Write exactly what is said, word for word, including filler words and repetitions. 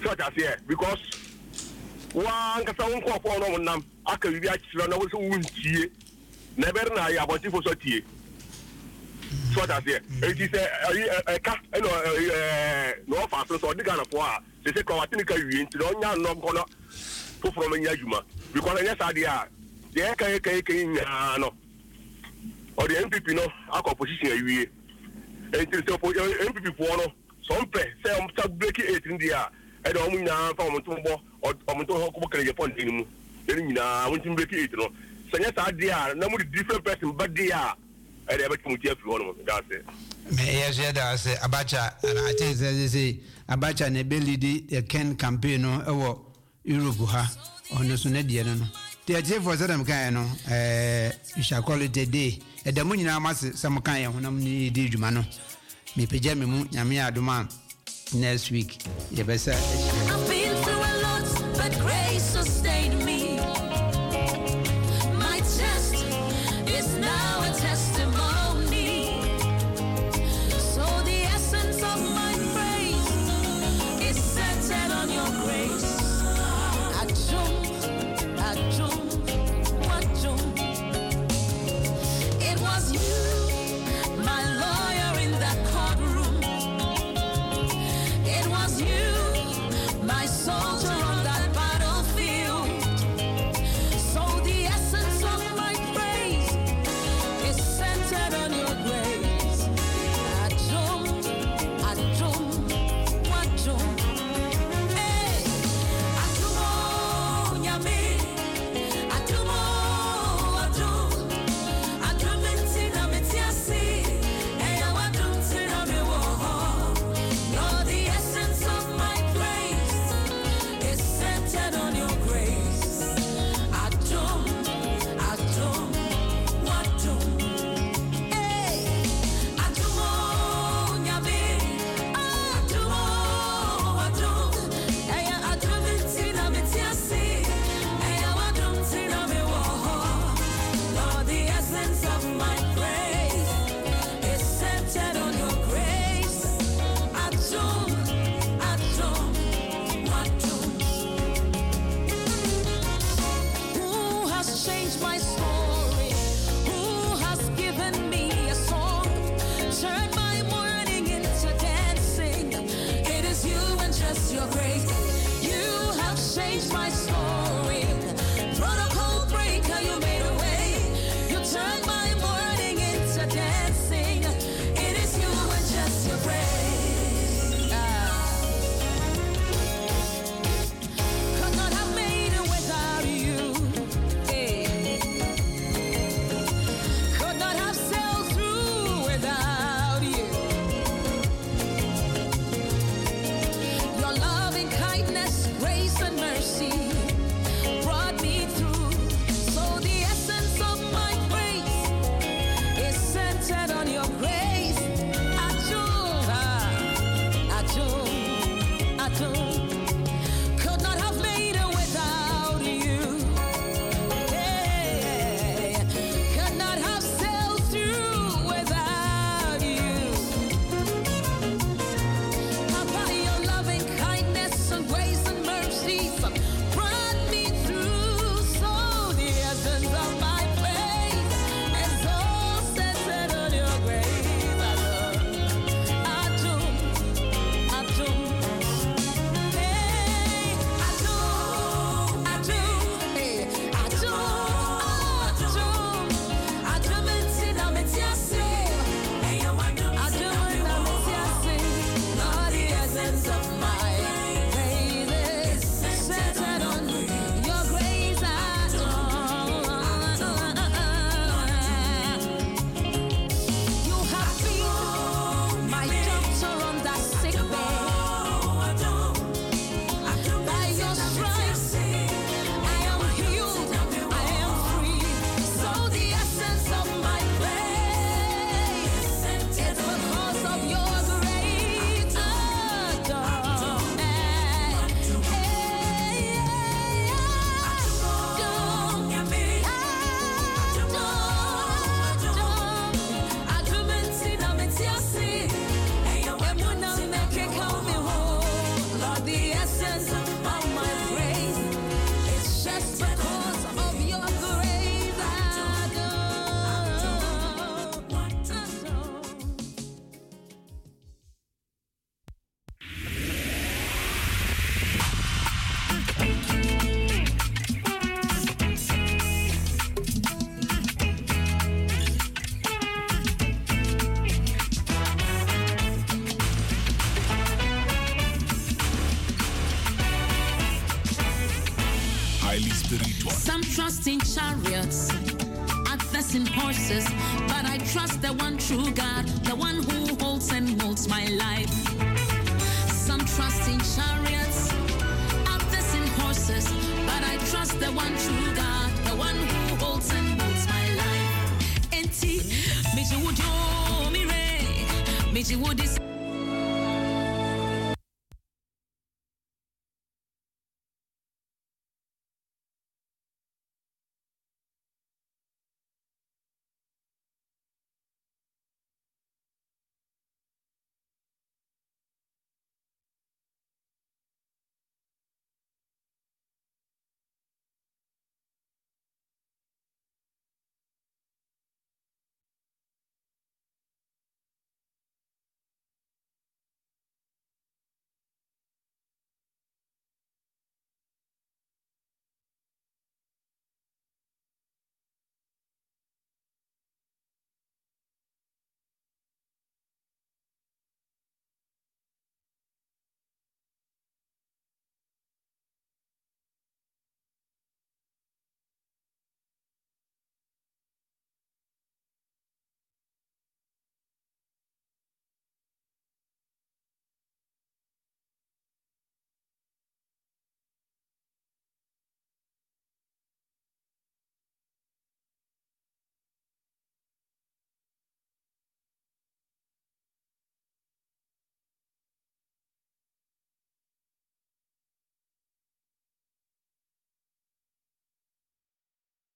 So I say because one can sound call for no one. I can be actually no one won't see. Never know about it for so tea. So I say it is a car, you know, no faster so the kind of war. They say I think you into no no corner from Yajuma because yes idea. The K K K no or the M P P no our opposition you. It is the M P P for no. Some pay say I'm start breaking it in the air. I don't mean now from Tombo or Tomonto Hokkien upon him. Then I want to break it. No, so yes, idea. No more different person, but they are. I never come to you. That's it. Yes, yes, Abacha, and I think they say Abacha and ability the Ken campaign or Uruguha on the Sunedian. The idea for Sadam Kayano, you shall call it a day. At the Munina Mas, some kind when I'm needed Jumano. Me pejame mu nyame adoma next week ye besa I've been through a lot but grace sustained me. My test is now a testimony. So the essence of my praise is centered on your grace. Ajum, ajum, ajum. It was you, my lawyer in that courtroom. It was you, my soldier on that battlefield. So the essence of my praise is centered on your grace. Ajum, ajum, ajum. Hey, ajumo nyame, ajumo, ajum, ajum intina metiasi, hey ajum intina mewo. Lord, the essence of my praise is centered on your grace. Ajum, ajum, ajum. Hey, ajumo nyame, ajumo, ajum. Hey, ajum intina metiasi, hey ajum intina mewo. Lord, the essence of my praise is centered on your grace. Ajum, ajum, ajum. Who has changed my story? Who has given me a song? Turn my mourning into dancing. It is you and just your grace. You have changed my story. Protocol breaker, you made a way. You turned my mourning into dancing. It is you and just your grace. Ah. Could not have made it without you. Hey. Could not have sailed through without you. Your loving kindness, grace and mercy brought me through. So the essence of my praise Mystery Tour. Some trust in chariots, others in horses, but I trust the one true God, the one who holds and molds my life. Some trust in chariots, others in horses, but I trust the one true God, the one who holds and molds my life. Enti, me ji wujo mi re, me ji wudi.